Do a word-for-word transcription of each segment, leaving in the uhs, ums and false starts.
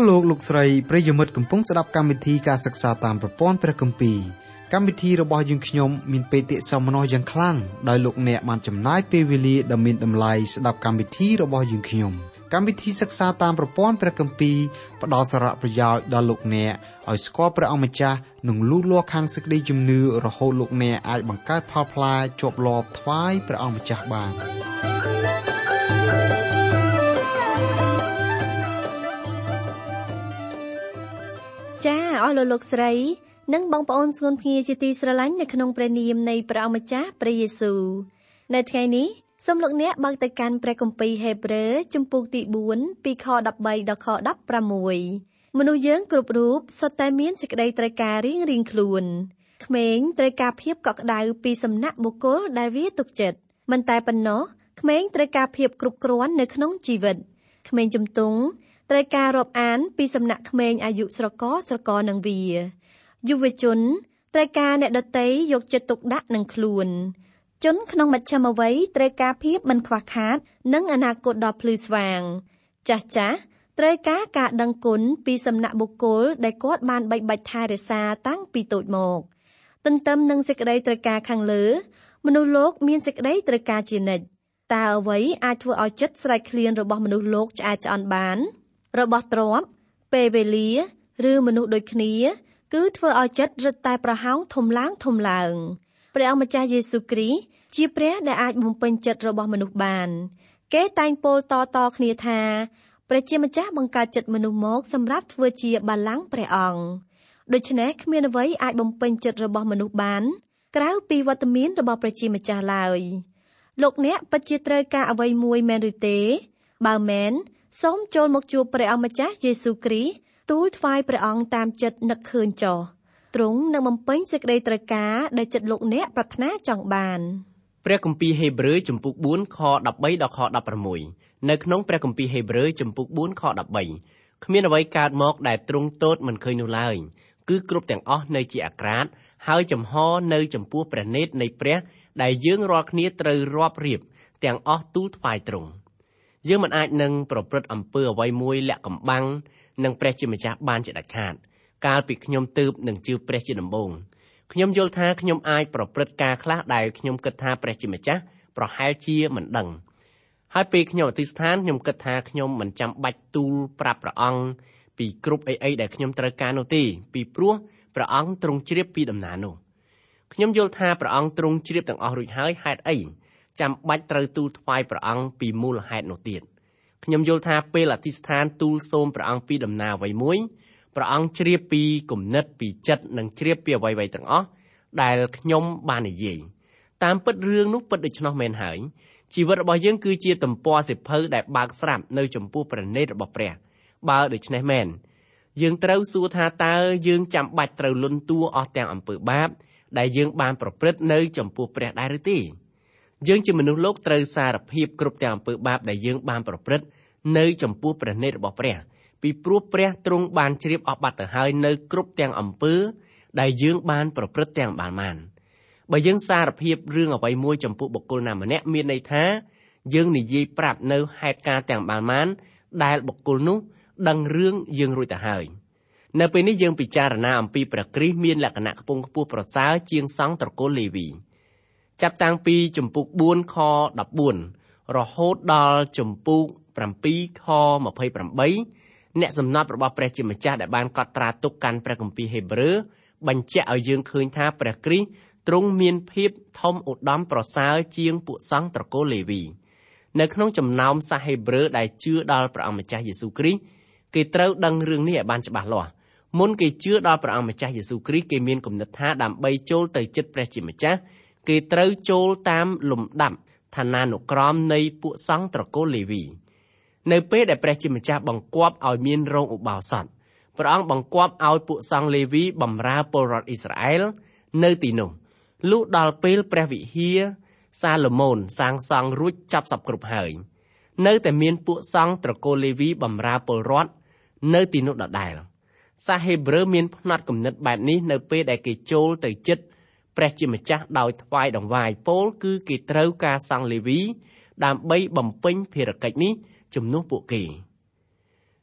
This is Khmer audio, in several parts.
លោកលោកស្រីប្រិយមិត្តកំពុងស្ដាប់កម្មវិធីការសិក្សាតាមប្រព័ន្ធព្រះគម្ពីរកម្មវិធីរបស់យើងខ្ញុំមានបេតិសោមនស្សយ៉ាងខ្លាំងដោយលោកអ្នកបានចំណាយពេលវេលាដ៏មានតម្លៃស្ដាប់កម្មវិធីរបស់យើងខ្ញុំកម្មវិធីសិក្សាតាមប្រព័ន្ធព្រះគម្ពីរផ្ដល់សារៈប្រយោជន៍ដល់លោកអ្នកឲ្យស្គាល់ព្រះអង្គម្ចាស់និងលូតលាស់ខាងសេចក្តីជំនឿរហូតលោកអ្នកអាចបង្កើតផលផ្លែជាប់លាប់ថ្វាយព្រះអង្គម្ចាស់បានចា៎អស់លោកលោកស្រីនិងបងប្អូនស្គនភ្ងាជាទីស្រឡាញ់នៅក្នុងព្រះនាមនៃព្រះអង្គម្ចាស់ព្រះយេស៊ូវនៅថ្ងៃនេះសូមលោកអ្នកបើកទៅកាន់ព្រះគម្ពីរហេព្រើរជំពូកទីបួនពីខដប់បីដល់ខដប់ប្រាំមួយមនុស្សយើងគ្រប់រូបសុទ្ធតែមានសេចក្តីត្រូវការរៀងរៀងខ្លួនក្មេងត្រូវការភាពកក់ក្ដៅពីសំណាក់បុគ្គលដែលវាទុកចិត្តមិនតែប៉ុណ្ណោះក្មេងត្រូវការភាពគ្រប់គ្រាន់នៅក្នុងជីវិតក្មេងជំទង់ត្រូវការរាប់អានពីសំណាក់ក្មេងអាយុស្រកស្រកនឹងវាយុវជនត្រូវការអ្នកដទៃយកចិត្តទុកដាក់នឹងខ្លួនជនក្នុងមជ្ឈមវ័យត្រូវការភាពមិនខ្វះខាតនិងអនាគតដ៏ភ្លឺស្វាងចាស់ចាស់ត្រូវការការដឹងគុណពីសំណាក់បុគ្គលដែលគាត់បានបីបាច់ថែរក្សាតាំងពីតូចមកទន្ទឹមនឹងសេចក្តីត្រូវការខាងលើមនុស្សលោកមានសេចក្តីត្រូវការជានិច្ចតើអ្វីអាចធ្វើឲ្យចិត្តស្រេកឃ្លានរបស់មនុស្សលោកឆ្អែតឆ្អន់បានរបស់ទ្រព្យពេលវេលាឬមនុស្សដូចគ្នាគឺធ្វើឲ្យចិត្តរឹតតែប្រហោងធំឡើងធំឡើងព្រះអង្គម្ចាស់យេស៊ូវគ្រីស្ទជាព្រះដែលអាចបំពេញចិត្តរបស់មនុស្សបានគេតែងពោលតៗគ្នាថាព្រះជាម្ចាស់បង្កើតចិត្តមនុស្សមកសម្រាប់ធ្វើជាបល្ល័ង្កព្រះអង្គដូច្នេះគ្មានអ្វីអាចបំពេញចិត្តរបស់មនុស្សបានក្រៅពីវត្តមានរបស់ព្រះជាម្ចាស់ឡើយលោកអ្នកពិតជាត្រូវការអ្វីមួយមែនឬទេបើមែនសូមចូលមកជួបព្រះអង្គម្ចាស់យេស៊ូវគ្រីស្ទទូលថ្វាយព្រះអង្គតាមចិត្តនឹកឃើញចុះទ្រង់នឹងបំពេញសេចក្តីត្រូវការដែលចិត្តលោកអ្នកប្រាថ្នាចង់បានព្រះគម្ពីរហេព្រើរជំពូកបួនខដប់បីដល់ខដប់ប្រាំមួយនៅក្នុងព្រះគម្ពីរហេព្រើរជំពូកបួនខដប់បីគ្មានអ្វីកើតមកដែលទ្រង់ទតមិនឃើញនោះឡើយគឺគ្រប់ទាំងអស់នៅជាអាក្រាតហើយចំហនៅចំពោះព្រះនេតនៃព្រះដែលយើងរាល់គ្នាត្រូវរាប់រៀបទាំងអស់ទូលថ្វាយទ្រង់យើងមិនអាចនឹងប្រព្រឹត្តអំពើអ្វីមួយលាក់កំបាំងនឹងព្រះជាម្ចាស់បានជាដាច់ខាតកាលពីខ្ញុំទើបនឹងជឿព្រះជាដំបូងខ្ញុំយល់ថាខ្ញុំអាចប្រព្រឹត្តការខ្លះដែលខ្ញុំគិតថាព្រះជាម្ចាស់ប្រហែលជាមិនដឹងហើយពេលខ្ញុំអធិស្ឋានខ្ញុំគិតថាខ្ញុំមិនចាំបាច់ទូលប្រាប់ព្រះអង្គពីគ្រប់អីអីដែលខ្ញុំត្រូវការនោះទេពីព្រោះព្រះអង្គទ្រង់ជ្រាបពីដំណើរនោះខ្ញុំយល់ថាព្រះអង្គទ្រង់ជ្រាបទាំងអស់រួចហើយហេតុអីចាំបាច់ត្រូវទូលថ្វាយព្រះអង្គពីមូលហេតុនោះទៀតខ្ញុំយល់ថាពេលអធិស្ឋានទូលសូមព្រះអង្គពីដំណើរអ្វីមួយព្រះអង្គជ្រាបពីគំនិតពីចិត្តនិងជ្រាបពីអ្វីៗទាំងអស់ដែលខ្ញុំបាននិយាយតាមពិតរឿងនោះពិតដូច្នោះមែនហើយជីវិតរបស់យើងគឺជាទំព័រសៀវភៅដែលបើកស្រាប់នៅចំពោះព្រះនេតរបស់ព្រះបើដូច្នេះមែនយើងត្រូវសួរថាតើយើងចាំបាច់ត្រូវលន់តួអស់ទាំងអំពើបាបដែលយើងបានប្រព្រឹត្តនៅចំពោះព្រះដែរឬទេយើងជាមនុស្សលោកត្រូវសារភាពគ្រប់ទាំងអំពើបាបដែលយើងបានប្រព្រឹត្តនៅចំពោះព្រះនេតរបស់ព្រះពីព្រោះព្រះទ្រង់បានជ្រាបអស់បាត់ទៅហើយនៅគ្រប់ទាំងអំពើដែលយើងបានប្រព្រឹត្តទាំងបានបានបើយើងសារភាពរឿងអ្វីមួយចំពោះបុគ្គលណាម្នាក់មានន័យថាយើងនិយាយប្រាប់នៅហេតុការណ៍ទាំងបានបានដែលបុគ្គលនោះដឹងរឿងយើងរួចទៅហើយនៅពេលនេះយើងពិចារណាអំពីព្រះគ្រីស្ទមានលក្ខណៈខ្ពង់ខ្ពស់ប្រសើរជាងសង្ឃត្រកូលលេវីចាប់តាំងពីជំពូកបួនខដប់បួនរហូតដល់ជំពូកប្រាំពីរខម្ភៃប្រាំបីអ្នកសំណត់របស់ព្រះជាម្ចាស់ដែលបានកត់ត្រាទុកកាន់ព្រះគម្ពីរហេព្រើរបញ្ជាក់ឲ្យយើងឃើញថាព្រះគ្រីស្ទទ្រង់មានភាពធំឧត្តមប្រសើរជាងពួកសង្ឃត្រកូលលេវីនៅក្នុងចំណោមសាសហេព្រើរដែលជឿដល់ព្រះអង្គម្ចាស់យេស៊ូវគ្រីស្ទគេត្រូវដឹងរឿងនេះឲ្យបានច្បាស់លាស់មុនគេជឿដល់ព្រះអង្គម្ចាស់យេស៊ូវគ្រីស្ទគេមានគំនិតថាដើម្បីចូលទៅជិតព្រះជាម្ចាស់គេត្រូវចូលតាមលំដាប់ឋានានុក្រមនៃពួកសង្ឃត្រកូលលេវីនៅពេលដែលព្រះជាម្ចាស់បង្គាប់ឲ្យមានរោងឧបោសថព្រះអង្គបង្គាប់ឲ្យពួកសង្ឃលេវីបម្រើពលរដ្ឋអ៊ីស្រាអែលនៅទីនោះលុះដល់ពេលព្រះវិហារសាឡូមោនសាងសង់រួចចប់សពគ្រប់ហើយនៅតែមានពួកសង្ឃត្រកូលលេវីបម្រើពលរដ្ឋនៅទីនោះដដែលសាសហេព្រើរមានផ្នត់គំនិតបែបនេះនៅពេលដែលគេចូលទៅជិតព្រះជាម្ចាស់ដោយថ្វាយដង្វាយពោលគឺគេត្រូវការសង្ឃលេវីដើម្បីបំពេញភារកិច្ចនេះជំនួសពួកគេ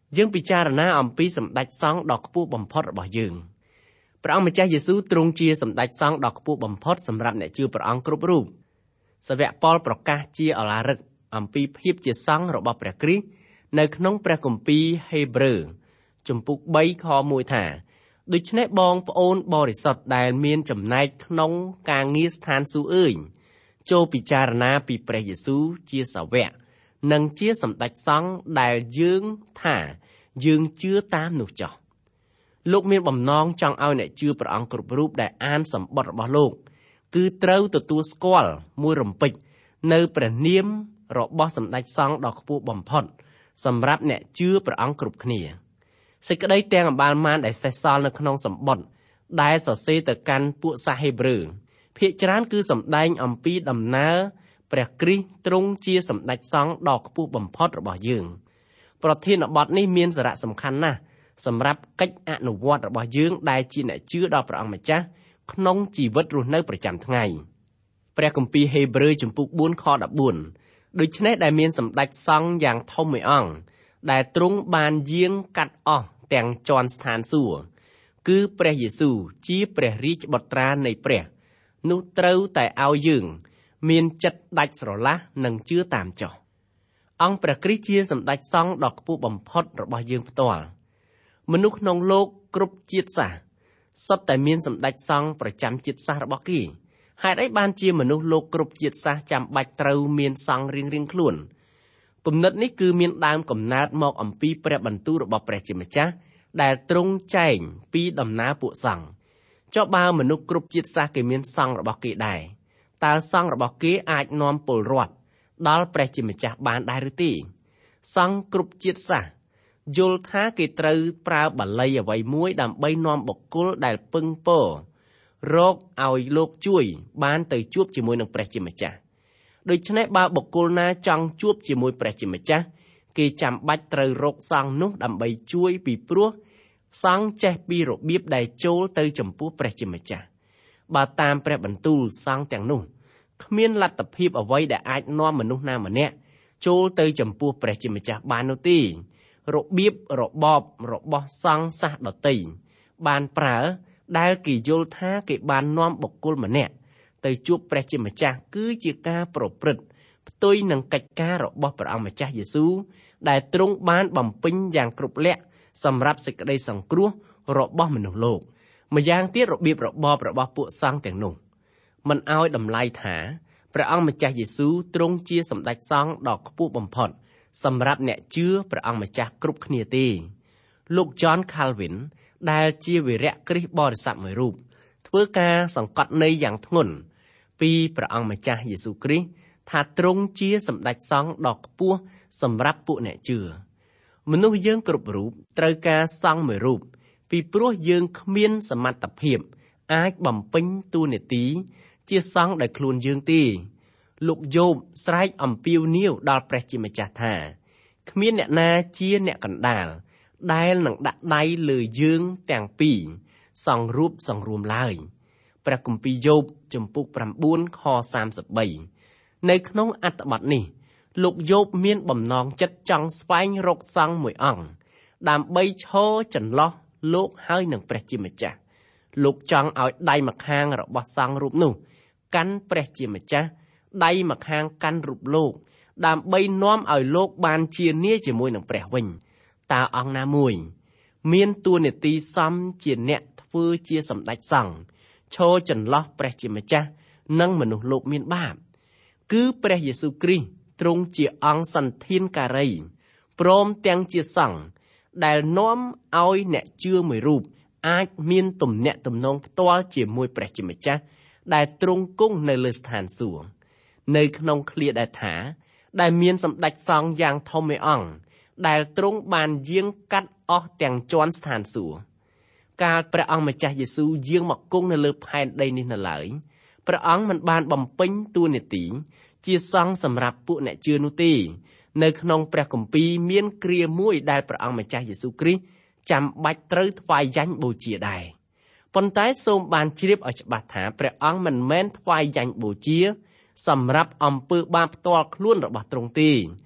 យើងពិចារណាអំពីសម្ដេចសង្ឃដ៏ខ្ពស់បំផុតរបស់យើងព្រះអង្គម្ចាស់យេស៊ូវទ្រង់ជាសម្ដេចសង្ឃដ៏ខ្ពស់បំផុតសម្រាប់អ្នកជឿព្រះអង្គគ្រប់រូបសាវកប៉ុលប្រកាសជាឧឡារិកអំពីភាពជាសង្ឃរបស់ព្រះគ្រីស្ទនៅក្នុងព្រះគម្ពីរហេព្រើរជំពូកបីខមួយថាដូច្នេះបងប្អូនបរិសុទ្ធដែលមានចំណែកក្នុងការងារស្ថានសួគ៌អើយចូលពិចារណាពីព្រះយេស៊ូវជាសាវកនិងជាសម្ដេចសង្ឃដែលយើងថាយើងជឿតាមនោះចុះលោកមានបំណងចង់ឲ្យអ្នកជឿព្រះអង្គគ្រប់រូបដែលអានសម្បត្តិរបស់លោកគឺត្រូវទទួលស្គាល់មួយរំពេចនៅព្រះនាមរបស់សម្ដេចសង្ឃដ៏ខ្ពស់បំផុតសម្រាប់អ្នកជឿព្រះអង្គគ្រប់គ្នាសេចក្តីទាំងអបាលម៉ានដែលសេសសល់នៅក្នុងសម្បត្តិដែលសរសេរទៅកាន់ពួកសាសហេព្រើរភាគច្រើនគឺសម្ដែងអំពីដំណើរព្រះគ្រីស្ទទ្រង់ជាសម្ដេចសង្ឃដ៏ខ្ពស់បំផុតរបស់យើងប្រធានបទនេះមានសារៈសំខាន់ណាស់សម្រាប់កិច្ចអនុវត្តរបស់យើងដែលជាអ្នកជឿដល់ព្រះអង្គម្ចាស់ក្នុងជីវិតរស់នៅប្រចាំថ្ងៃព្រះគម្ពីរហេព្រើរជំពូកបួនខដប់បួនដូច្នេះដែលមានសម្ដេចសង្ឃយ៉ាងធំមួយអង្គដែលទ្រង់បានយាងកាត់អស់ទាំងជាន់ស្ថានសួគ៌គឺព្រះយេស៊ូវជាព្រះរាជបុត្រានៃព្រះនោះត្រូវតែឲ្យយើងមានចិត្តដាច់ស្រឡះនិងជឿតាមចុះអង្គព្រះគ្រីស្ទជាសម្ដេចសង្ឃដ៏ខ្ពស់បំផុតរបស់យើងផ្ទាល់មនុស្សក្នុងលោកគ្រប់ជាតិសាសន៍សុទ្ធតែមានសម្ដេចសង្ឃប្រចាំជាតិសាសន៍របស់គេហេតុអីបានជាមនុស្សលោកគ្រប់ជាតិសាសន៍ចាំបាច់ត្រូវមានសង្ឃរៀងៗខ្លួនគំនិតនេះគឺមានដើមកំណើតមកអំពីព្រះបន្ទូលរបស់ព្រះជាម្ចាស់ដែលទ្រង់ចែងពីដំណើរពួកសង្ឃចុះបើមនុស្សគ្រប់ជាតិសាសន៍គេមានសង្ឃរបស់គេដែរតើសង្ឃរបស់គេអាចនាំពលរដ្ឋដល់ព្រះជាម្ចាស់បានដែរឬទេសង្ឃគ្រប់ជាតិសាសន៍យល់ថាគេត្រូវប្រើបាលីអ្វីមួយដើម្បីនាំបុគ្គលដែលពឹងពររកឲ្យលោកជួយបានទៅជួបជាមួយនឹងព្រះជាម្ចាស់ដូច្នេះបើបុគ្គលណាចង់ជួបជាមួយព្រះជាម្ចាស់គេចាំបាច់ត្រូវរកសង្ឃនោះដើម្បីជួយពីព្រោះសង្ឃចេះពីរបៀបដែលចូលទៅចំពោះព្រះជាម្ចាស់បើតាមព្រះបន្ទូលសង្ឃទាំងនោះគ្មានលទ្ធភាពអ្វីដែលអាចនាំមនុស្សណាម្នាក់ចូលទៅចំពោះព្រះជាម្ចាស់បាននោះទេរបៀបរបបរបស់សង្ឃសាសដតីបានប្រើដែលគេយល់ថាគេបាននាំបុគ្គលម្នាក់ទៅជួបព្រះជាម្ចាស់គឺជាការប្រព្រឹត្តផ្ទុយនឹងកិច្ចការរបស់ព្រះអង្គម្ចាស់យេស៊ូវដែលទ្រង់បានបំពេញយ៉ាងគ្រប់លក្ខសម្រាប់សេចក្តីសង្គ្រោះរបស់មនុស្សលោកម្យ៉ាងទៀតរបៀបរបបរបស់ពួកសង្ឃទាំងនោះមិនឲ្យតម្លៃថាព្រះអង្គម្ចាស់យេស៊ូវទ្រង់ជាសម្ដេចសង្ឃដ៏ខ្ពស់បំផុតសម្រាប់អ្នកជឿព្រះអង្គម្ចាស់គ្រប់គ្នាទេលោក John Calvin ដែលជាវីរៈគ្រីស្ទបរិស័ទមួយរូបធ្វើការសង្កត់ន័យយ៉ាងធ្ងន់ពីព្រះអង្គម្ចាស់យេស៊ូវគ្រីស្ទថាទ្រង់ជាសម្ដេចសង្ឃដ៏ខ្ពស់សម្រាប់ពួកអ្នកជឿមនុស្សយើងគ្រប់រូបត្រូវការសង្ឃមួយរូបពីព្រោះយើងគ្មានសមត្ថភាពអាចបំពេញតួនាទីជាសង្ឃដោយខ្លួនយើងទេលោកយោបស្រែកអំពាវនាវដល់ព្រះជាម្ចាស់ថាគ្មានអ្នកណាជាអ្នកកណ្ដាលដែលនឹងដាក់ដៃលើយើងទាំងពីរសង្ឃរូបសង្រួមឡើយព្រះគម្ពីរយោបជំពូកប្រាំបួនខសាមសិបបីនៅក្នុងអត្ថបទនេះលោកយោបមានបំណងចិត្តចង់ស្វែងរកសង្ឃមួយអង្គដើម្បីឈរចន្លោះលោកហើយនឹងព្រះជាម្ចាស់លោកចង់ឲ្យដៃម្ខាងរបស់សង្ឃរូបនោះកាន់ព្រះជាម្ចាស់ដៃម្ខាងកាន់រូបលោកដើម្បីនាំឲ្យលោកបានជានាជាមួយនឹងព្រះវិញតើអង្គណាមួយមានតួនាទីសមជាអ្នកធ្វើជាសម្ដេចសង្ឃឈរចន្លោះព្រះជាម្ចាស់និងមនុស្សលោកមានបាបគឺព្រះយេស៊ូវគ្រីស្ទទ្រង់ជាអង្គសន្តានការីព្រមទាំងជាសង្ឃដែលនាំឲ្យអ្នកជឿមួយរូបអាចមានទំនាក់ទំនងផ្ទាល់ជាមួយព្រះជាម្ចាស់ដែលទ្រង់គង់នៅលើស្ថានសួគ៌នៅក្នុងឃ្លាដែលថាដែលមានសម្ដេចសង្ឃយ៉ាងធំមួយអង្គដែលទ្រង់បានយាងកាត់អស់ទាំងជាន់ស្ថានសួគ៌កាលព្រះអង្គម្ចាស់យេស៊ូវយាងមកគង់នៅលើផែនដីនេះនៅឡើយព្រះអង្គមិនបានបំពេញតួនាទីជាសង្ឃសម្រាប់ពួកអ្នកជឿនោះទេនៅក្នុងព្រះគម្ពីរមានគ្រាមួយដែលព្រះអង្គម្ចាស់យេស៊ូវគ្រីស្ទចាំបាច់ត្រូវថ្វាយយ៉ាញ់បូជាដែរប៉ុន្តែសូមបានជ្រាបឲ្យច្បាស់ថាព្រះអង្គមិនមែនថ្វាយយ៉ាញ់បូជាសម្រាប់អំពើបាបផ្ទាល់ខ្លួនរបស់ទ្រង់ទេ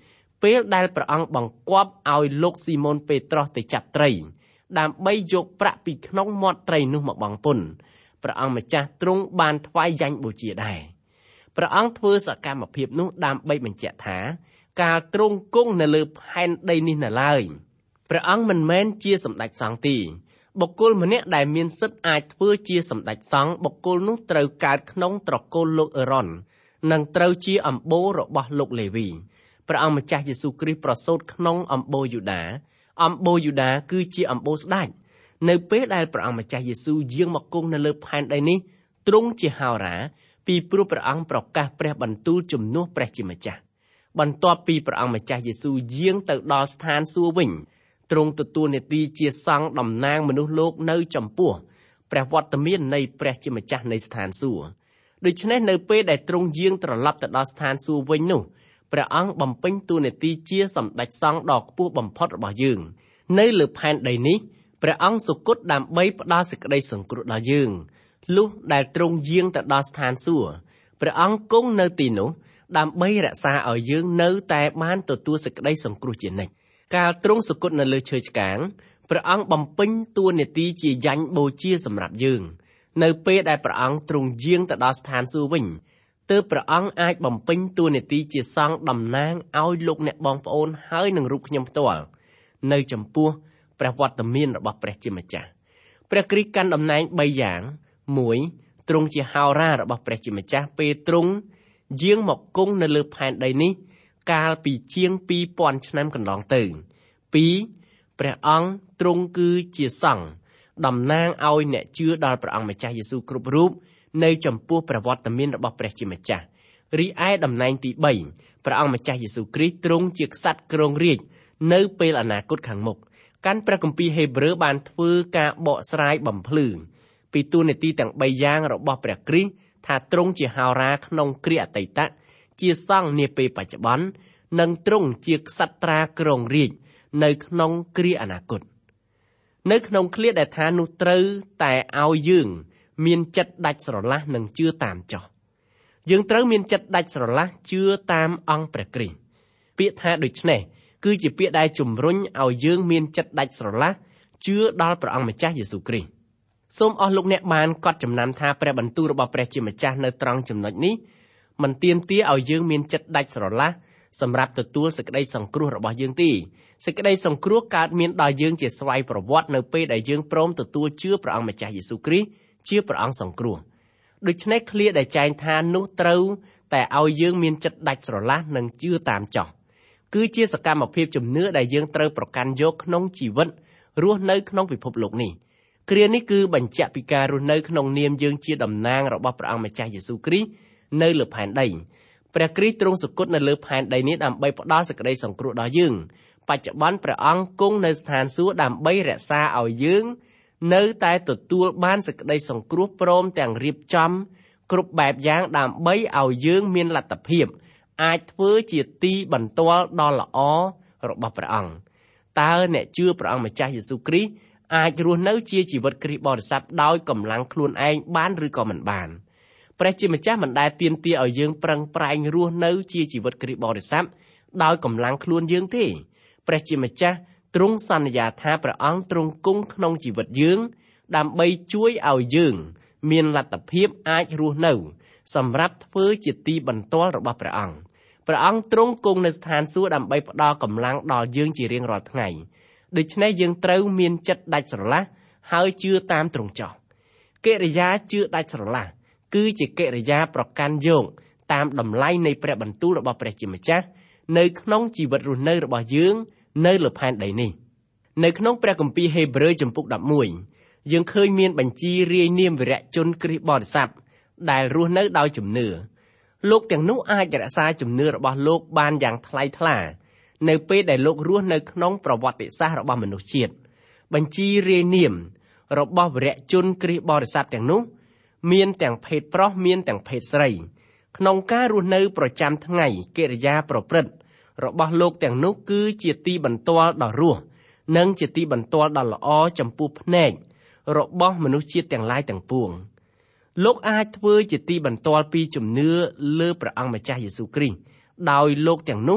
ពេលដែលព្រះអង្គបង្គាប់ឲ្យលោកស៊ីម៉ូនពេត្រុសទៅចាប់ត្រីដើម្បីយកប្រាក់ពីក្នុងមាត់ត្រីនោះមកបង់ពន្ធព្រះអង្គម្ចាស់ទ្រង់បានថ្វាយយ៉ាញ់បូជាដែរព្រះអង្គធ្វើសកម្មភាពនោះដើម្បីបញ្ជាក់ថាការទ្រង់គង់នៅលើផែនដីនេះនៅឡើយព្រះអង្គមិនមែនជាសម្ដេចសង្ឃទេបុគ្គលម្នាក់ដែលមានសិទ្ធិអាចធ្វើជាសម្ដេចសង្ឃបុគ្គលនោះត្រូវកើតក្នុងត្រកូលលោកអេរ៉ុននិងត្រូវជាអម្បូររបស់លោកលេវីព្រះអង្គម្ចាស់យេស៊ូវគ្រីស្ទប្រសូតក្នុងអម្បូរយូដាអម្បូរយូដាគឺជាអម្បូរស្ដេចនៅពេលដែលព្រះអង្គម្ចាស់យេស៊ូវយាងមកគង់នៅលើផែនដីនេះទ្រង់ជាហោរាពីព្រោះព្រះអង្គប្រកាសព្រះបន្ទូលជំនួសព្រះជាម្ចាស់បន្ទាប់ពីព្រះអង្គម្ចាស់យេស៊ូវយាងទៅដល់ស្ថានសួគ៌វិញទ្រង់ទទួលនាទីជាសង្ឃតំណាងមនុស្សលោកនៅចំពោះព្រះវត្តមាននៃព្រះជាម្ចាស់នៃស្ថានសួគ៌ដូច្នេះនៅពេលដែលទ្រង់យាងត្រឡប់ទៅដល់ស្ថានសួគ៌វិញនោះព្រះអង្គបំពេញតួនាទីជាសម្ដេចសង្ឃដ៏ខ្ពស់បំផុតរបស់យើងនៅលើផែនដីនេះព្រះអង្គសុគតដើម្បីផ្ដល់សេចក្តីសង្គ្រោះដល់យើងលុះដែលទ្រង់យាងទៅដល់ស្ថានសួគ៌ព្រះអង្គគង់នៅទីនោះដើម្បីរក្សាឲ្យយើងនៅតែបានទទួលសេចក្តីសង្គ្រោះជានិច្ចកាលទ្រង់សុគតនៅលើឈើឆ្កាងព្រះអង្គបំពេញតួនាទីជាយ៉ាញ់បូជាសម្រាប់យើងនៅពេលដែលព្រះអង្គទ្រង់យាងទៅដល់ស្ថានសួគ៌វិញទើបព្រះអង្គអាចបំពេញតួនាទីជាសង្ឃតំណាងឲ្យលោកអ្នកបងប្អូនហើយនឹងរូបខ្ញុំផ្ទាល់នៅចំពោះព្រះវត្តមានរបស់ព្រះជាម្ចាស់ព្រះគ្រីស្ទកាន់តំណែងបីយ៉ាងមួយទ្រង់ជាហោរារបស់ព្រះជាម្ចាស់ពេលទ្រង់យាងមកគង់នៅលើផែនដីនេះកាលពីជាងពីរពាន់ឆ្នាំកន្លងទៅពីរព្រះអង្គទ្រង់គឺជាសង្ឃតំណាងឲ្យអ្នកជឿដល់ព្រះអង្គម្ចាស់យេស៊ូវគ្រប់រូបនៅចំពោះព្រះវត្តមានរបស់ព្រះជាម្ចាស់រីឯតំណែងទីបីព្រះអង្គម្ចាស់យេស៊ូវគ្រីស្ទទ្រង់ជាក្សត្រគ្រងរាជ្យនៅពេលអនាគតខាងមុខកាន់ព្រះគម្ពីរហេព្រើរបានធ្វើការបកស្រាយបំភ្លឺពីតួនាទីទាំងបីយ៉ាងរបស់ព្រះគ្រីស្ទថាទ្រង់ជាហោរាក្នុងគ្រាអតីតជាសង្ឃនាពេលបច្ចុប្បន្ននិងទ្រង់ជាក្សត្រាគ្រងរាជ្យនៅក្នុងគ្រាអនាគតនៅក្នុងឃ្លាដែលថានោះត្រូវតែឲ្យយើងមានចិត្តដាច់ស្រឡះនិងជឿតាមចោះយើងត្រូវមានចិត្តដាច់ស្រឡះជឿតាមអង្គព្រះគ្រីស្ទពាក្យថាដូច្នេះគឺជាពាក្យដែលជំរុញឲ្យយើងមានចិត្តដាច់ស្រឡះជឿដល់ព្រះអង្គម្ចាស់យេស៊ូវគ្រីស្ទសូមអស់លោកអ្នកបានកត់ចំណាំថាព្រះបន្ទូលរបស់ព្រះជាម្ចាស់នៅត្រង់ចំណុចនេះមិនទាមទារឲ្យយើងមានចិត្តដាច់ស្រឡះសម្រាប់ទទួលសេចក្តីសង្គ្រោះរបស់យើងទេសេចក្តីសង្គ្រោះកើតមានដល់យើងជាស្វ័យប្រវត្តិនៅពេលដែលយើងព្រមទទួលជឿព្រះអង្គម្ចាស់យេស៊ូវគ្រីស្ទជាព្រះអង្គសង្គ្រោះដូច្នេះឃ្លាដែលចែងថានោះត្រូវតែឲ្យយើងមានចិត្តដាច់ស្រឡះនិងជឿតាមចោះគឺជាសកម្មភាពជំនឿដែលយើងត្រូវប្រកាន់យកក្នុងជីវិតរស់នៅក្នុងពិភពលោកនេះគ្រានេះគឺបញ្ជាក់ពីការរស់នៅក្នុងនាមយើងជាតំណាងរបស់ព្រះអង្គម្ចាស់យេស៊ូវគ្រីស្ទនៅលើផែនដីព្រះគ្រីស្ទទ្រង់សុគតនៅលើផែនដីនេះដើម្បីផ្ដល់សេចក្តីសង្គ្រោះដល់យើងបច្ចុប្បន្នព្រះអង្គគង់នៅស្ថានសួគ៌ដើម្បីរក្សាឲ្យយើងនៅតែទទួលបានសេចក្តីសង្គ្រោះព្រមទាំងរៀបចំគ្រប់បែបយ៉ាងដើម្បីឲ្យយើងមានលទ្ធភាពអាចធ្វើជាទីបន្ទាល់ដ៏ល្អរបស់ព្រះអង្គតើអ្នកជឿព្រះអង្គម្ចាស់យេស៊ូវគ្រីស្ទអាចរស់នៅជាជីវិតគ្រីស្ទបរិស័ទដោយកម្លាំងខ្លួនឯងបានឬក៏មិនបានព្រះជាម្ចាស់មិនដែលទាមទារឲ្យយើងប្រឹងប្រែងរស់នៅជាជីវិតគ្រីស្ទបរិស័ទដោយកម្លាំងខ្លួនយើងទេព្រះជាម្ចាស់ទ្រង់សន្យាថាព្រះអង្គទ្រង់គង់ក្នុងជីវិតយើងដើម្បីជួយឲ្យយើងមានលទ្ធភាពអាចរស់នៅសម្រាប់ធ្វើជាទីបន្ទាល់របស់ព្រះអង្គព្រះអង្គទ្រង់គង់នៅស្ថានសួគ៌ដើម្បីផ្ដល់កម្លាំងដល់យើងជារៀងរាល់ថ្ងៃដូច្នេះយើងត្រូវមានចិត្តដាច់ស្រឡះហើយជឿតាមទ្រង់ចោះកិរិយាជឿដាច់ស្រឡះគឺជាកិរិយាប្រកាន់យកតាមតម្លៃនៃព្រះបន្ទូលរបស់ព្រះជាម្ចាស់នៅក្នុងជីវិតរស់នៅរបស់យើងនៅលើផែនដីនេះនៅក្នុងព្រះគម្ពីរហេព្រើរជំពូកដប់មួយយើងឃើញមានបញ្ជីរាយនាមវីរៈជនគ្រីស្ទបរិស័ទដែលរស់នៅដោយជំនឿលោកទាំងនោះអាចរក្សាជំនឿរបស់លោកបានយ៉ាងថ្លៃថ្លានៅពេលដែលលោករស់នៅក្នុងប្រវត្តិសាស្ត្ររបស់មនុស្សជាតិបញ្ជីរាយនាមរបស់វីរៈជនគ្រីស្ទបរិស័ទទាំងនោះមានទាំងភេទប្រុសមានទាំងភេទស្រីក្នុងការរស់នៅប្រចាំថ្ងៃកិរិយាប្រព្រឹត្តរបស់លោកទាំងនោះគឺជាទីបន្ទាល់ដ៏រស់និងជាទីបន្ទាល់ដ៏ល្អចំពោះភ្នែករបស់មនុស្សជាតិទាំងឡាយទាំងពួងលោកអាចធ្វើជាទីបន្ទាល់ពីជំនឿលើព្រះអង្គម្ចាស់យេស៊ូវគ្រីស្ទដោយលោកទាំងនោះ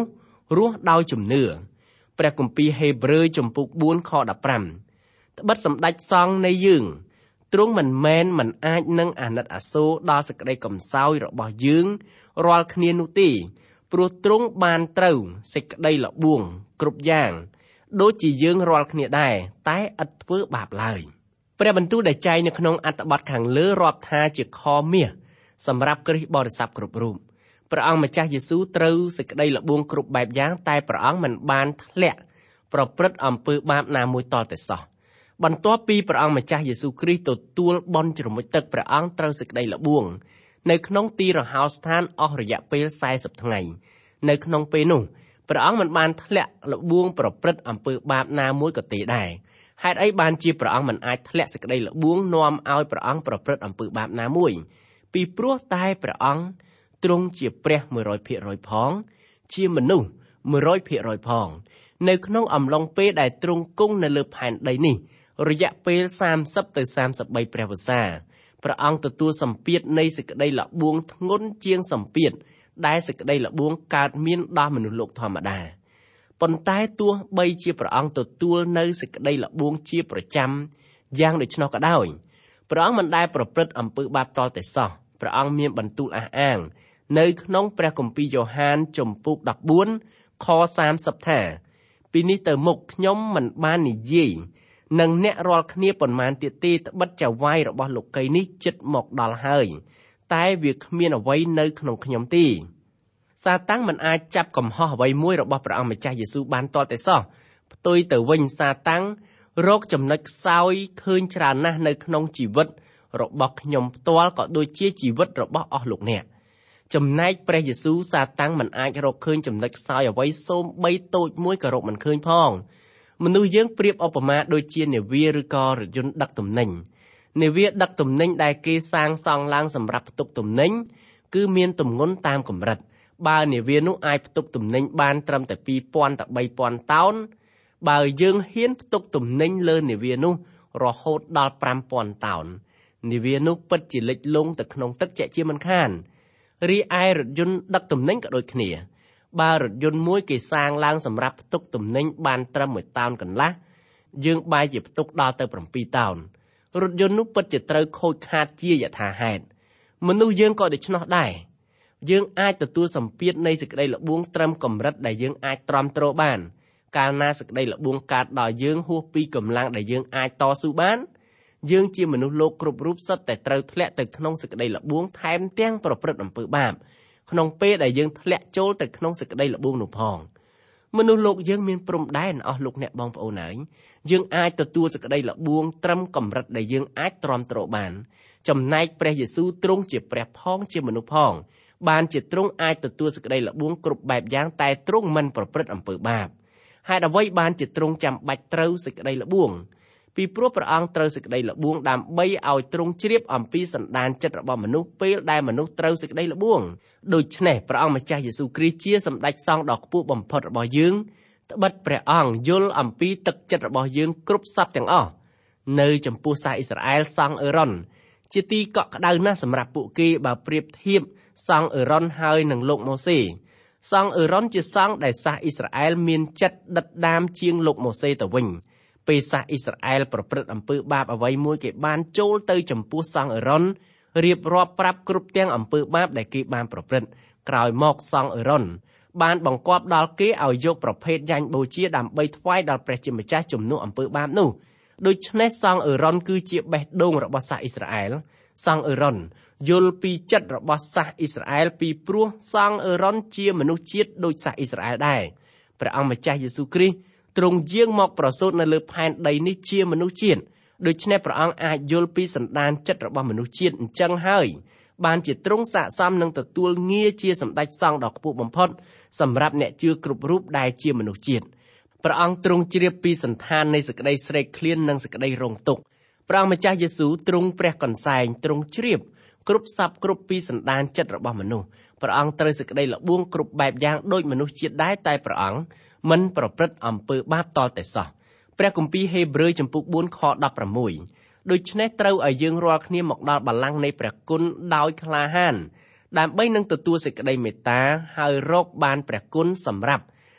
រស់ដោយជំនឿព្រះគម្ពីរហេព្រើរជំពូកបួនខដប់ប្រាំត្បិតសម្ដេចសង្ឃនៃយើងទ្រង់មិនមែនមិនអាចនឹងអាណិតអាសូរដល់សេចក្តីកំសោយរបស់យើងរាល់គ្នានោះទេព្រោះទ្រង់បានត្រូវសេចក្តីល្បួងគ្រប់យ៉ាងដូចជាយើងរាល់គ្នាដែរតែឥតធ្វើបាបឡើយព្រះបន្ទូលដែលចែងនៅក្នុងអត្ថបទខាងលើរាប់ថាជាខមាសសម្រាប់គ្រិស្តបរិស័ទគ្រប់រូបព្រះអង្គម្ចាស់យេស៊ូវត្រូវសេចក្តីល្បួងគ្រប់បែបយ៉ាងតែព្រះអង្គមិនបានធ្លាក់ប្រព្រឹត្តអំពើបាបណាមួយតតែសោះបន្ទាប់ពីព្រះអង្គម្ចាស់យេស៊ូវគ្រីស្ទទទួលបន់ជ្រមុជទឹកព្រះអង្គត្រូវសេចក្តីល្បួងនៅក្នុងទីរហោស្ថានអស់រយៈពេលសែសិបថ្ងៃនៅក្នុងពេលនោះព្រះអង្គមិនបានធ្លាក់ល្បួងប្រព្រឹត្តអំពើបាបណាមួយក៏ទេដែរហេតុអីបានជាព្រះអង្គមិនអាចធ្លាក់សេចក្តីល្បួងនាំឲ្យព្រះអង្គប្រព្រឹត្តអំពើបាបណាមួយពីព្រោះតែព្រះអង្គទ្រង់ជាព្រះ មួយរយភាគរយ ផងជាមនុស្ស មួយរយភាគរយ ផងនៅក្នុងអំឡុងពេលដែលទ្រង់គង់នៅលើផែនដីនេះរយៈពេលសាមសិបទៅសាមសិបបីព្រះវស្សាព្រះអង្គទទួលសម្ពាធនៃសេចក្តីល្បួងធ្ងន់ជាងសម្ពាធដែលសេចក្តីល្បួងកើតមានដល់មនុស្សលោកធម្មតាប៉ុន្តែទោះបីជាព្រះអង្គទទួលនៅសេចក្តីល្បួងជាប្រចាំយ៉ាងដូច្នោះក៏ដោយព្រះអង្គមិនដែលប្រព្រឹត្តអំពើបាបតតែសោះព្រះអង្គមានបន្ទូលអះអាងនៅក្នុងព្រះគម្ពីរយ៉ូហានជំពូកដប់បួនខសាមសិបថាពីនេះទៅមុខខ្ញុំមិនបាននិយាយនឹងអ្នករាល់គ្នាប៉ុន្មានទៀតទេត្បិតចៅហ្វាយរបស់លោកីនេះជិតមកដល់ហើយតែវាគ្មានអ្វីនៅក្នុងខ្ញុំទេសាតាំងមិនអាចចាប់កំហុសអ្វីមួយរបស់ព្រះអង្គម្ចាស់យេស៊ូវបានតតែសោះផ្ទុយទៅវិញសាតាំងរកចំណុចខ្សោយឃើញច្រើនណាស់នៅក្នុងជីវិតរបស់ខ្ញុំផ្ទាល់ក៏ដូចជាជីវិតរបស់អស់លោកអ្នកចំណែកព្រះយេស៊ូវសាតាំងមិនអាចរកឃើញចំណុចខ្សោយអ្វីសូម្បីតូចមួយក៏រកមិនឃើញផងមនុស្សយើងប្រៀបឧបមាដូចជានាវាឬក៏រថយន្តដឹកទំនិញនាវាដឹកទំនិញដែលគេសាងសង់ឡើងសម្រាប់ផ្ទុកទំនិញគឺមានទម្ងន់តាមកម្រិតបើនាវានោះអាចផ្ទុកទំនិញបានត្រឹមតែពីរពាន់ទៅបីពាន់តោនបើយើងហ៊ានផ្ទុកទំនិញលើនាវានោះរហូតដល់ប្រាំពាន់តោននាវានោះពិតជាលិចលង់ទៅក្នុងទឹកជាក់ជាមិនខានរីឯរថយន្តដឹកទំនិញក៏ដូចគ្នាបើរថយន្តមួយគេសាងឡើងសម្រាប់ផ្ទុកទំនិញបានត្រឹមមួយតោនកន្លះយើងបែរជាផ្ទុកដល់ទៅប្រាំពីរតោនរថយន្តនោះពិតជាត្រូវខូចខាតជាយថាហេតុមនុស្សយើងក៏ដូច្នោះដែរយើងអាចទទួលសម្ពាធនៃសេចក្តីល្បួងត្រឹមកម្រិតដែលយើងអាចទ្រាំទ្របានកាលណាសេចក្តីល្បួងកើតដល់យើងហួសពីកម្លាំងដែលយើងអាចតស៊ូបានយើងជាមនុស្សលោកគ្រប់រូបសុទ្ធតែត្រូវធ្លាក់ទៅក្នុងសេចក្តីល្បួងថែមទាំងប្រព្រឹត្តអំពើបាបក្នុងពេលដែលយើងធ្លាក់ចូលទៅក្នុងសេចក្តីល្បួងនោះផងមនុស្សលោកយើងមានព្រំដែនអស់លោកអ្នកបងប្អូនហើយយើងអាចទទួលសេចក្តីល្បួងត្រឹមកម្រិតដែលយើងអាចទ្រាំទ្របានចំណែកព្រះយេស៊ូវទ្រង់ជាព្រះផងជាមនុស្សផងបានជាទ្រង់អាចទទួលសេចក្តីល្បួងគ្រប់បែបយ៉ាងតែទ្រង់មិនប្រព្រឹត្តអំពើបាបហេតុអ្វីបានជាទ្រង់ចាំបាច់ត្រូវសេចក្តីល្បួងពីព្រោះព្រះអង្គត្រូវសេចក្តីល្បួងដើម្បីឲ្យទ្រង់ជ្រាបអំពីសន្តានចិត្តរបស់មនុស្សពេលដែលមនុស្សត្រូវសេចក្តីល្បួងដូច្នេះព្រះអង្គម្ចាស់យេស៊ូវគ្រីស្ទជាសម្ដេចសង្ឃដ៏ខ្ពស់បំផុតរបស់យើងត្បិតព្រះអង្គយល់អំពីទឹកចិត្តរបស់យើងគ្រប់សពទាំងអស់នៅចំពោះសាសអ៊ីស្រាអែលសង្ឃអេរ៉ុនជាទីកក់ក្ដៅណាស់សម្រាប់ពួកគេបើប្រៀបធៀបសង្ឃអេរ៉ុនហើយនឹងលោកម៉ូសេសង្ឃអេរ៉ុនជាសង្ឃដែលសាសអ៊ីស្រាអែលមានចិត្តដិតដាមជាងលោកម៉ូសេទៅវិញពេលសាសអ៊ីស្រាអែលប្រព្រឹត្តអំពើបាបអ្វីមួយគេបានចូលទៅចំពោះសង្ឃអេរ៉ុនរៀបរាប់ប្រាប់គ្រប់ទាំងអំពើបាបដែលគេបានប្រព្រឹត្តក្រោយមកសង្ឃអេរ៉ុនបានបង្គាប់ដល់គេឲ្យយកប្រភេទយ៉ាញ់បូជាដើម្បីថ្វាយដល់ព្រះជាម្ចាស់ជំនួសអំពើបាបនោះដូច្នេះសង្ឃអេរ៉ុនគឺជាបេះដូងរបស់សាសអ៊ីស្រាអែលសង្ឃអេរ៉ុនយល់ពីចិត្តរបស់សាសអ៊ីស្រាអែលពីព្រោះសង្ឃអេរ៉ុនជាមនុស្សជាតិដូចសាសអ៊ីស្រាអែលដែរព្រះអង្គម្ចាស់យេស៊ូវគ្រីស្ទទ្រង់យាងមកប្រសូតនៅលើផែនដីនេះជាមនុស្សជាតិដូច្នេះព្រះអង្គអាចយល់ពីសន្តានចិត្តរបស់មនុស្សជាតិអញ្ចឹងហើយបានជាទ្រង់ស័ក្តិសមនឹងទទួលងារជាសម្ដេចសង្ឃដ៏ខ្ពស់បំផុតសម្រាប់អ្នកជឿគ្រប់រូបដែលជាមនុស្សជាតិព្រះអង្គទ្រង់ជ្រាបពីសន្តាននៃសេចក្តីស្រេកឃ្លាននិងសេចក្តីរងទុក្ខព្រះអង្គម្ចាស់យេស៊ូវទ្រង់ព្រះកន្សែងទ្រង់ជ្រាបគ្រប់សពគ្រប់ពីសន្តានចិត្តរបស់មនុស្សព្រះអង្គត្រូវសេចក្តីល្បួងគ្រប់បែបយ៉ាងដូចមនុស្សជាតិដែរតែព្រះអង្គមិនប្រព្រឹត្តអំពើបាបតតែសោះព្រះគម្ពីរហេព្រើរជំពូកបួនខដប់ប្រាំមួយដូច្នេះត្រូវឲ្យយើងរាល់គ្នាមកដល់បល្ល័ង្កនៃព្រះគុណដោយក្លាហានដើម្បីនឹងទទួលសេចក្តីមេត្តាហើយរកបានព្រះគុណសម្រាប់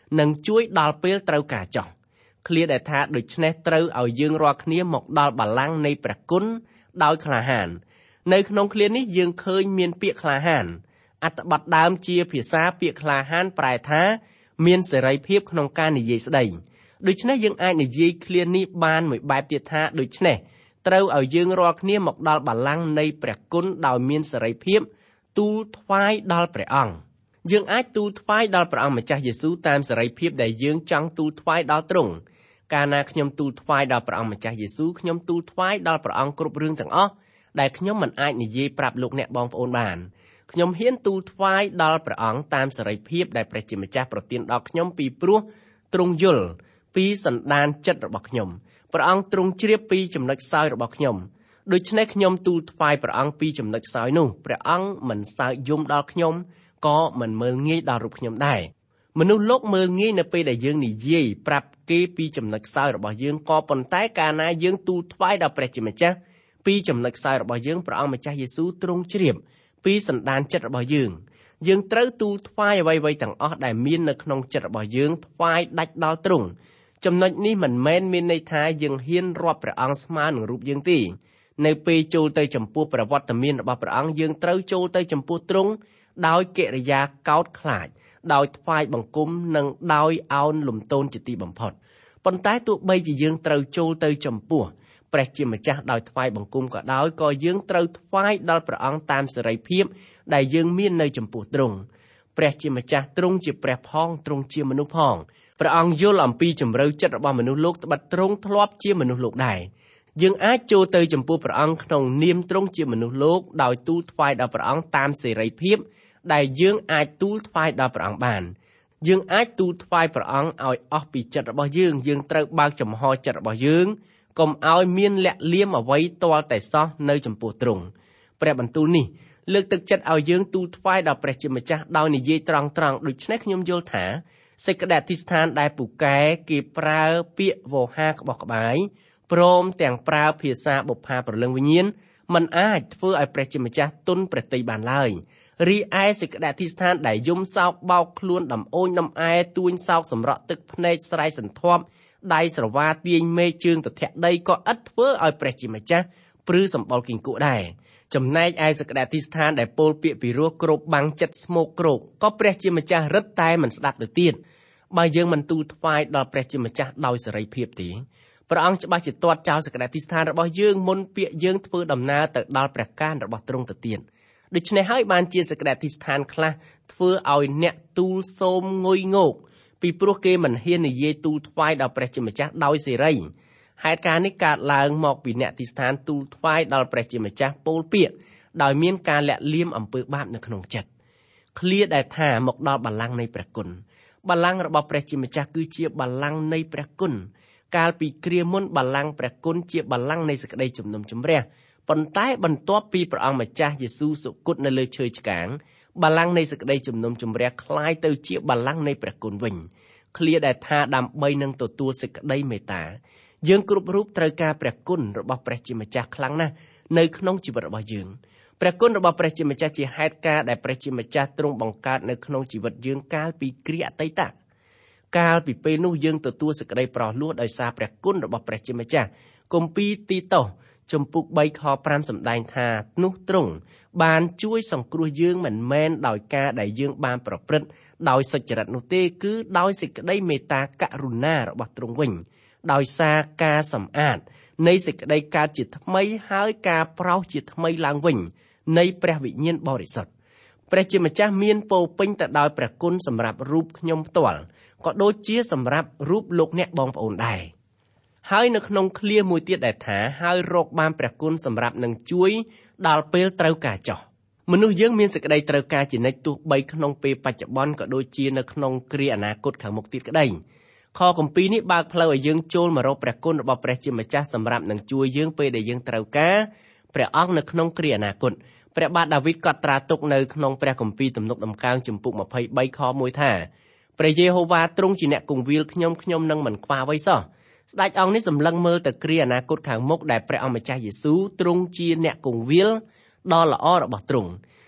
និងជួយដល់ពេលត្រូវការចោះឃ្លាដែលថាដូច្នេះត្រូវឲ្យយើងរាល់គ្នាមកដល់បល្ល័ង្កនៃព្រះគុណដោយក្លាហាននៅក្នុងឃ្លានេះយើងឃើញមានពាក្យក្លាហានអត្ថបទដើមជាភាសាពាក្យក្លាហានប្រែថាមានសេរីភាពក្នុងការនិយាយស្ដីដូច្នេះយើងអាចនិយាយឃ្លានេះបានមួយបែបទៀតថាដូច្នេះត្រូវឲ្យយើងរាល់គ្នាមកដល់បល្ល័ង្កនៃព្រះគុណដោយមានសេរីភាពទូលថ្វាយដល់ព្រះអង្គយើងអាចទូលថ្វាយដល់ព្រះអង្គម្ចាស់យេស៊ូវតាមសេរីភាពដែលយើងចង់ទូលថ្វាយដល់ទ្រង់កាលណាខ្ញុំទូលថ្វាយដល់ព្រះអង្គម្ចាស់យេស៊ូវខ្ញុំទូលថ្វាយដល់ព្រះអង្គគ្រប់រឿងទាំងអស់ដែលខ្ញុំមិនអាចនិយាយប្រាប់លោកអ្នកបងប្អូនបានខ្ញុំហ៊ានទូលថ្វាយដល់ព្រះអង្គតាមសេរីភាពដែលព្រះជាម្ចាស់ប្រទានដល់ខ្ញុំពីព្រោះទ្រង់យល់ពីសន្តានចិត្តរបស់ខ្ញុំព្រះអង្គទ្រង់ជ្រាបពីចំណុចខ្សោយរបស់ខ្ញុំដូច្នេះខ្ញុំទូលថ្វាយព្រះអង្គពីចំណុចខ្សោយនោះព្រះអង្គមិនសើចយំដល់ខ្ញុំក៏មិនមើលងាយដល់រូបខ្ញុំដែរមនុស្សលោកមើលងាយនៅពេលដែលយើងនិយាយប្រាប់គេពីចំណុចខ្សោយរបស់យើងក៏ប៉ុន្តែកាលណាយើងទូលថ្វាយដល់ព្រះជាម្ចាស់ពីចំណុចខ្សោយរបស់យើងព្រះអង្គម្ចាស់យេស៊ូវទ្រង់ជ្រាបពីសន្តានចិត្តរបស់យើងយើងត្រូវទូលថ្វាយអ្វីៗទាំងអស់ដែលមាននៅក្នុងចិត្តរបស់យើងថ្វាយដាច់ដល់ទ្រង់ចំណុចនេះមិនមែនមានន័យថាយើងហ៊ានរាប់ព្រះអង្គស្មើនឹងរូបយើងទេនៅពេលចូលទៅចំពោះប្រវត្តិមានរបស់ព្រះអង្គយើងត្រូវចូលទៅចំពោះទ្រង់ដោយកិរិយាកោតខ្លាចដោយថ្វាយបង្គំនិងដោយឱនលំទោនជាទីបំផុតប៉ុន្តែទោះបីជាយើងត្រូវចូលទៅចំពោះព្រះជាម្ចាស់ដោយថ្វាយបង្គំក៏ដោយក៏យើងត្រូវថ្វាយដល់ព្រះអង្គតាមសេរីភាពដែលយើងមាននៅចំពោះទ្រង់ព្រះជាម្ចាស់ទ្រង់ជាព្រះផងទ្រង់ជាមនុស្សផងព្រះអង្គយល់អំពីជំរឿចិត្តរបស់មនុស្សលោកត្បិតទ្រង់ធ្លាប់ជាមនុស្សលោកដែរយើងអាចចូលទៅចំពោះព្រះអង្គក្នុងនាមទ្រង់ជាមនុស្សលោកដោយទូលថ្វាយដល់ព្រះអង្គតាមសេរីភាពដែលយើងអាចទូលថ្វាយដល់ព្រះអង្គបានយើងអាចទូលថ្វាយព្រះអង្គឲ្យអស់ពីចិត្តរបស់យើងយើងត្រូវបើកចំហចិត្តរបស់យើងកុំឲ្យមានលាក់លៀមអ្វីទាល់តែសោះនៅចំពោះទ្រង់ព្រះបន្ទូលនេះលើកទឹកចិត្តឲ្យយើងទូលថ្វាយដល់ព្រះជាម្ចាស់ដោយនិយាយត្រង់ៗដូច្នេះខ្ញុំយល់ថាសេចក្តីអធិស្ឋានដែលពូកែគេប្រើពាក្យវោហាក្បោះក្បាយព្រមទាំងប្រើភាសាបុប្ផាព្រលឹងវិញ្ញាណមិនអាចធ្វើឲ្យព្រះជាម្ចាស់ទុនព្រះតីបានឡើយរីឯសេចក្តីអធិស្ឋានដែលយំសោកបោកខ្លួនដំអូញដំអែទួញសោកសម្រក់ទឹកភ្នែកស្រែកសន្ធាប់ដៃស្រវាទាញមេឃជើងទធាក់ដីក៏ឥតធ្វើឲ្យព្រះជាម្ចាស់ព្រឺសម្បុរគីង្គក់ដែរចំណែកឯសេចក្តីអធិស្ឋានដែលពោលពាក្យពីរោះគ្របបាំងចិត្តស្មោកគ្រោកក៏ព្រះជាម្ចាស់រឹតតែមិនស្ដាប់ទៅទៀតបើយើងមិនទូលថ្វាយដល់ព្រះជាម្ចាស់ដោយសេរីភាពទេព្រះអង្គច្បាស់ជាទាត់ចោលសេចក្តីអធិស្ឋានរបស់យើងមុនពាក្យយើងធ្វើដំណើរទៅដល់ព្រះកានរបស់ទ្រង់ទៅទៀតដូច្នេះហើយបានជាសេចក្តីអធិស្ឋានខ្លះធ្វើឲ្យអ្នកទូលសូមងុយងោកពីព្រោះគេមិនហ៊ាននិយាយទូលថ្វាយដល់ព្រះជាម្ចាស់ដោយសេរីហេតុការណ៍នេះកើតឡើងមកពីអ្នកអធិស្ឋានទូលថ្វាយដល់ព្រះជាម្ចាស់ពោលពាក្យដោយមានការលាក់លៀមអំពើបាបនៅក្នុងចិត្តឃ្លាដែលថាមកដល់បល្ល័ង្កនៃព្រះគុណបល្ល័ង្ករបស់ព្រះជាម្ចាស់គឺជាបល្ល័ង្កនៃព្រះគុណកាលពីគ្រាមុនបល្ល័ង្កព្រះគុណជាបល្ល័ង្កនៃសេចក្តីជំនុំជម្រះប៉ុន្តែបន្ទាប់ពីព្រះអង្គម្ចាស់យេស៊ូវសុគតនៅលើឈើឆ្កាងបល្ល័ង្កនៃសេចក្តីជំនុំជម្រះคล้ายទៅជាបល្ល័ង្កនៃព្រះគុណវិញឃ្លាដែលថាដើម្បីនឹងទទួលសេចក្តីមេត្តាយើងគ្រប់រូបត្រូវការព្រះគុណរបស់ព្រះជាម្ចាស់ខ្លាំងណាស់នៅក្នុងជីវិតរបស់យើងព្រះគុណរបស់ព្រះជាម្ចាស់ជាហេតុការណ៍ដែលព្រះជាម្ចាស់ទ្រង់បង្កើតនៅក្នុងជីវិតយើងកាលពីគ្រាអតីតកាលពីពេលនោះយើងទទួលសេចក្តីប្រោសលោះដោយសារព្រះគុណរបស់ព្រះជាម្ចាស់គម្ពីរទីតូសជំពូកបីខប្រាំសម្ដែងថានោះទ្រង់បានជួយសង្គ្រោះយើងមិនមែនដោយការដែលយើងបានប្រព្រឹត្តដោយសុចរិតនោះទេគឺដោយសេចក្តីមេត្តាករុណារបស់ទ្រង់វិញដោយសារការសម្អាតនៃសេចក្តីកើតជាថ្មីហើយការប្រោសជាថ្មីឡើងវិញនៃព្រះវិញ្ញាណបរិសុទ្ធព្រះជាម្ចាស់មានពោពេញទៅដោយព្រះគុណសម្រាប់រូបខ្ញុំផ្ទាល់ក៏ដូចជាសម្រាប់រូបលោកអ្នកបងប្អូនដែរហើយនៅក្នុងឃ្លាមួយទៀតដែលថាហើយរកបានព្រះគុណសម្រាប់នឹងជួយដល់ពេលត្រូវការចោះមនុស្សយើងមានសេចក្តីត្រូវការជានិច្ចទោះបីក្នុងពេលបច្ចុប្បន្នក៏ដូចជានៅក្នុងគ្រាអនាគតខាងមុខទៀតក្តីខគម្ពីរនេះបើកផ្លូវឲ្យយើងចូលមករកព្រះគុណរបស់ព្រះជាម្ចាស់សម្រាប់នឹងជួយយើងពេលដែលយើងត្រូវការព្រះអង្គនៅក្នុងគ្រាអនាគតព្រះបាទដាវីតកត់ត្រាទុកនៅក្នុងព្រះគម្ពីរទំនុកដំកើងជំពូកម្ភៃបីខមួយថាព្រះយេហូវ៉ាទ្រង់ជាអ្នកគង្វាលខ្ញុំខ្ញុំនឹងមិនខ្វះអ្វីសោះស្ដេចអង្គនេះសម្លឹងមើលទៅគ្រាអនាគតខាងមុខដែលព្រះអង្គម្ចាស់យេស៊ូវទ្រង់ជាអ្នកគង្វាលដ៏ល្អរបស់ទ្រង់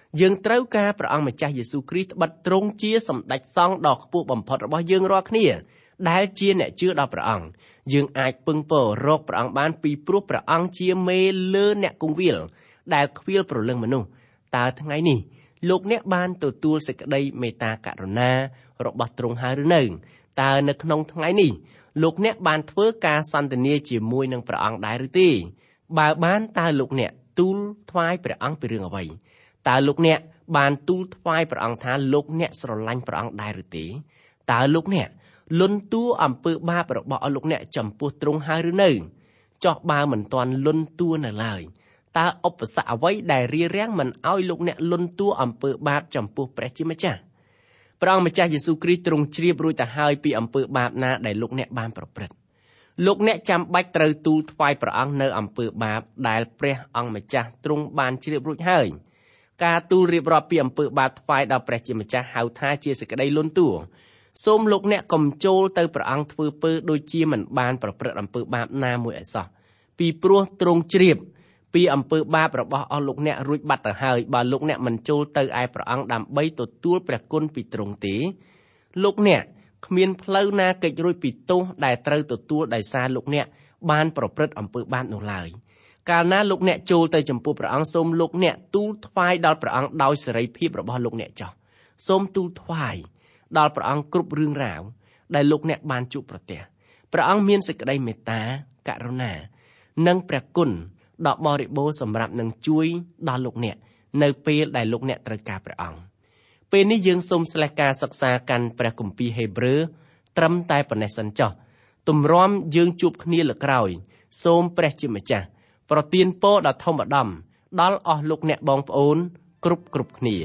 យើងត្រូវការព្រះអង្គម្ចាស់យេស៊ូវគ្រីស្ទត្បិតទ្រង់ជាសម្ដេចសង្ឃដ៏ខ្ពស់បំផុតរបស់យើងរាល់គ្នាដែលជាអ្នកជឿដល់ព្រះអង្គយើងអាចពឹងពររកព្រះអង្គបានពីព្រោះព្រះអង្គជាមេលើអ្នកគង្វាលដែលខ្វៀលព្រលឹងមនុស្សតើថ្ងៃនេះលោកអ្នកបានទទួលសេចក្តីមេត្តាករុណារបស់ទ្រង់ហើយឬនៅតើនៅក្នុងថ្ងៃនេះលោកអ្នកបានធ្វើការសន្ទនាជាមួយនឹងព្រះអង្គដែរឬទេបើបានតើលោកអ្នកទូលថ្វាយព្រះអង្គពីរឿងអ្វីតើលោកអ្នកបានទូលថ្វាយព្រះអង្គថាលោកអ្នកស្រឡាញ់ព្រះអង្គដែរឬទេតើលោកអ្នកលន់តួអំពើបាបរបស់លោកអ្នកចំពោះទ្រង់ហើយឬនៅចោះបើមិនទាន់លន់តួនៅឡើយតើឧបសគ្គអ្វីដែលរារាំងមិនឲ្យលោកអ្នកលន់តួអំពើបាបចំពោះព្រះជាម្ចាស់ព្រះអង្គម្ចាស់យេស៊ូវគ្រីស្ទទ្រង់ជ្រាបរួចទៅហើយពីអំពើបាបណាដែលលោកអ្នកបានប្រព្រឹត្តលោកអ្នកចាំបាច់ត្រូវទូលថ្វាយព្រះអង្គនៅអំពើបាបដែលព្រះអង្គម្ចាស់ទ្រង់បានជ្រាបរួចហើយការទូលរៀបរាប់ពីអំពើបាបថ្វាយដល់ព្រះជាម្ចាស់ហៅថាជាសេចក្តីលន់តួសូមលោកអ្នកកុំចូលទៅព្រះអង្គធ្វើពើដូចជាមិនបានប្រព្រឹត្តអំពើបាបណាមួយឯសោះពីព្រោះទ្រង់ជ្រាបពីអំពើបាបរបស់អស់លោកអ្នករួចបាត់ទៅហើយបើលោកអ្នកមិនចូលទៅឯព្រះអង្គដើម្បីទទួលព្រះគុណពីទ្រង់ទេលោកអ្នកគ្មានផ្លូវណាគេចរួចពីទោសដែលត្រូវទទួលដោយសារលោកអ្នកបានប្រព្រឹត្តអំពើបាបនោះឡើយកាលណាលោកអ្នកចូលទៅចំពោះព្រះអង្គសូមលោកអ្នកទូលថ្វាយដល់ព្រះអង្គដោយសេរីភាពរបស់លោកអ្នកចោះសូមទូលថ្វាយដល់ព្រះអង្គគ្រប់រឿងរ៉ាវដែលលោកអ្នកបានជួបប្រទះព្រះអង្គមានសេចក្តីមេត្តាករុណានិងព្រះគុណដ៏បរិបូរណ៍សម្រាប់នឹងជួយដល់លោកអ្នកនៅពេលដែលលោកអ្នកត្រូវការព្រះអង្គពេលនេះយើងសូមស្លេះការសិក្សាកាន់ព្រះគម្ពីរហេព្រើរត្រឹមតែប៉ុណ្ណេះសិនចុះទម្រាំយើងជួបគ្នាលើក្រោយសូមព្រះជាម្ចាស់ប្រទានពរដ៏ធំម្ដុំដល់អស់លោកអ្នកបងប្អូនគ្រប់គ្រប់គ្នា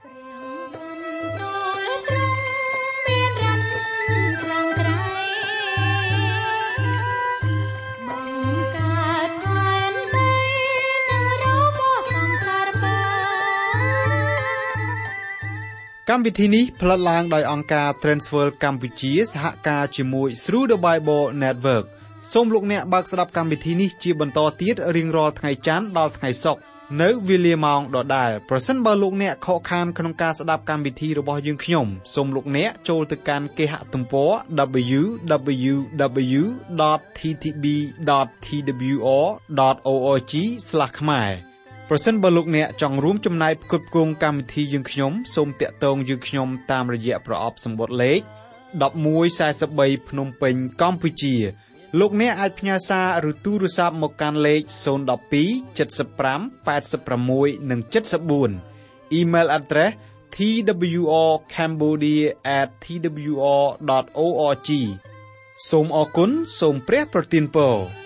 កម្មវិធីនេះផលិតឡើងដោយអង្គការ Transworld កម្ពុជាសហការជាមួយ Through the Bible Network សូមលោកអ្នកបើកស្ដាប់កម្មវិធីនេះជាបន្តទៀតរៀងរាល់ថ្ងៃច័ន្ទដល់ថ្ងៃសុក្រនៅវេលាម៉ោងដដែលប្រសិនបើលោកអ្នកខកខានក្នុងការស្ដាប់កម្មវិធីរបស់យើងខ្ញុំសូមលោកអ្នកចូលទៅកាន់គេហទំព័រ double-u double-u double-u dot t t b dot t w r dot org ស្លាស ខ្មែរប្រសិនបើលោកអ្នកចង់រួមចំណែកផ្គត់ផ្គង់កម្មវិធីយើងខ្ញុំសូមតាក់ទងយើងខ្ញុំតាមរយៈប្រអប់សម្បត្តិលេខmột một bốn baភ្នំពេញកម្ពុជាលោកអ្នកអាចផ្ញើសារឬទូរស័ព្ទមកកាន់លេខศูนย์ หนึ่ง สอง เจ็ด ห้า แปด หก និង เจ็ด สี่ Email address t w r cambodia at t w r dot org សូមអរគុណសូមព្រះប្រទានពរ